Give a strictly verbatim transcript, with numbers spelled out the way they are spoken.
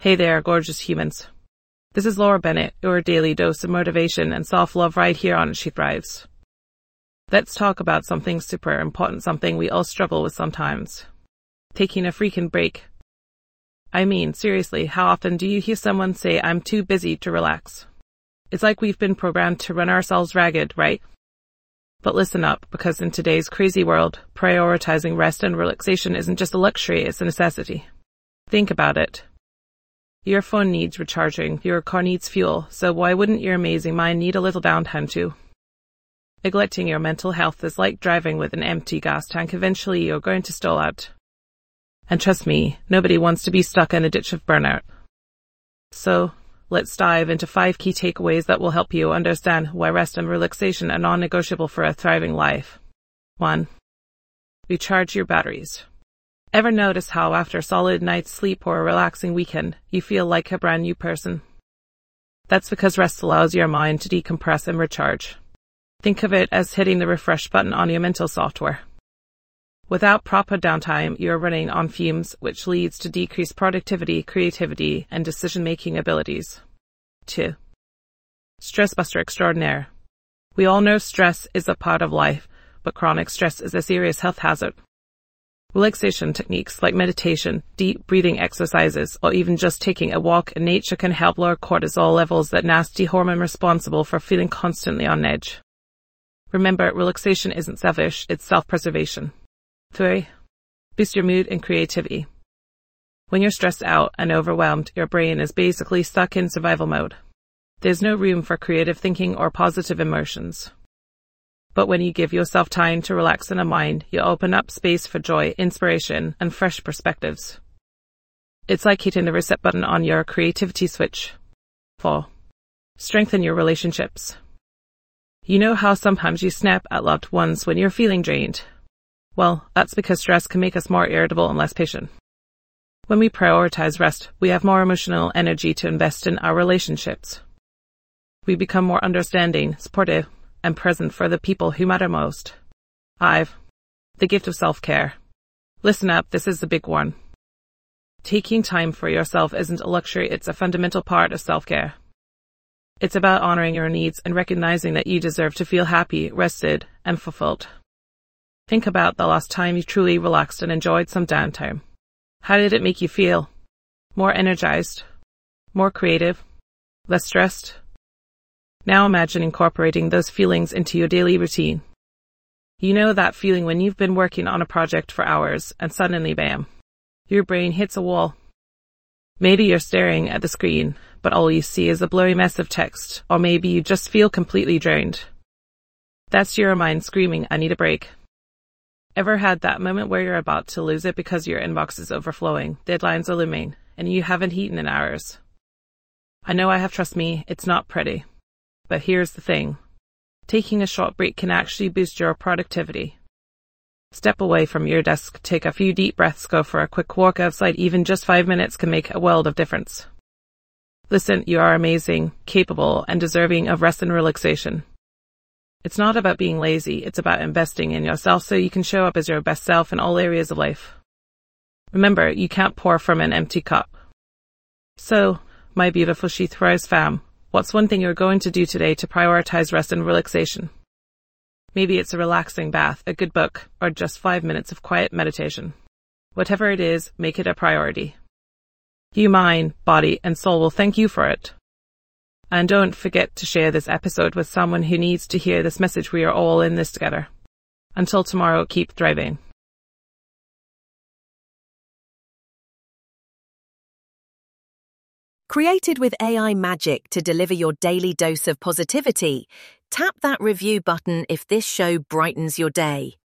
Hey there, gorgeous humans. This is Laura Bennett, your daily dose of motivation and self-love right here on She Thrives. Let's talk about something super important, something we all struggle with sometimes. Taking a freaking break. I mean, seriously, how often do you hear someone say, "I'm too busy to relax"? It's like we've been programmed to run ourselves ragged, right? But listen up, because in today's crazy world, prioritizing rest and relaxation isn't just a luxury, it's a necessity. Think about it. Your phone needs recharging, your car needs fuel, so why wouldn't your amazing mind need a little downtime too? Neglecting your mental health is like driving with an empty gas tank. Eventually you're going to stall out. And trust me, nobody wants to be stuck in a ditch of burnout. So, let's dive into five key takeaways that will help you understand why rest and relaxation are non-negotiable for a thriving life. one. Recharge your batteries. Ever notice how after a solid night's sleep or a relaxing weekend, you feel like a brand new person? That's because rest allows your mind to decompress and recharge. Think of it as hitting the refresh button on your mental software. Without proper downtime, you're running on fumes, which leads to decreased productivity, creativity, and decision-making abilities. two. Stress buster extraordinaire. We all know stress is a part of life, but chronic stress is a serious health hazard. Relaxation techniques like meditation, deep breathing exercises, or even just taking a walk in nature can help lower cortisol levels, that nasty hormone responsible for feeling constantly on edge. Remember, relaxation isn't selfish, it's self-preservation. three. Boost your mood and creativity. When you're stressed out and overwhelmed, your brain is basically stuck in survival mode. There's no room for creative thinking or positive emotions. But when you give yourself time to relax and unwind, you open up space for joy, inspiration, and fresh perspectives. It's like hitting the reset button on your creativity switch. four. Strengthen your relationships. You know how sometimes you snap at loved ones when you're feeling drained? Well, that's because stress can make us more irritable and less patient. When we prioritize rest, we have more emotional energy to invest in our relationships. We become more understanding, supportive, and present for the people who matter most. five. The gift of self-care. Listen up, this is the big one. Taking time for yourself isn't a luxury, it's a fundamental part of self-care. It's about honoring your needs and recognizing that you deserve to feel happy, rested, and fulfilled. Think about the last time you truly relaxed and enjoyed some downtime. How did it make you feel? More energized? More creative? Less stressed? Now imagine incorporating those feelings into your daily routine. You know that feeling when you've been working on a project for hours and suddenly bam, your brain hits a wall. Maybe you're staring at the screen, but all you see is a blurry mess of text, or maybe you just feel completely drowned. That's your mind screaming, "I need a break." Ever had that moment where you're about to lose it because your inbox is overflowing, deadlines are looming, and you haven't eaten in hours? I know I have, trust me, it's not pretty. But here's the thing. Taking a short break can actually boost your productivity. Step away from your desk, take a few deep breaths, go for a quick walk outside. Even just five minutes can make a world of difference. Listen, you are amazing, capable, and deserving of rest and relaxation. It's not about being lazy, it's about investing in yourself so you can show up as your best self in all areas of life. Remember, you can't pour from an empty cup. So, my beautiful She Thrives fam, what's one thing you're going to do today to prioritize rest and relaxation? Maybe it's a relaxing bath, a good book, or just five minutes of quiet meditation. Whatever it is, make it a priority. You, mind, body, and soul will thank you for it. And don't forget to share this episode with someone who needs to hear this message. We are all in this together. Until tomorrow, keep thriving. Created with A I magic to deliver your daily dose of positivity, tap that review button if this show brightens your day.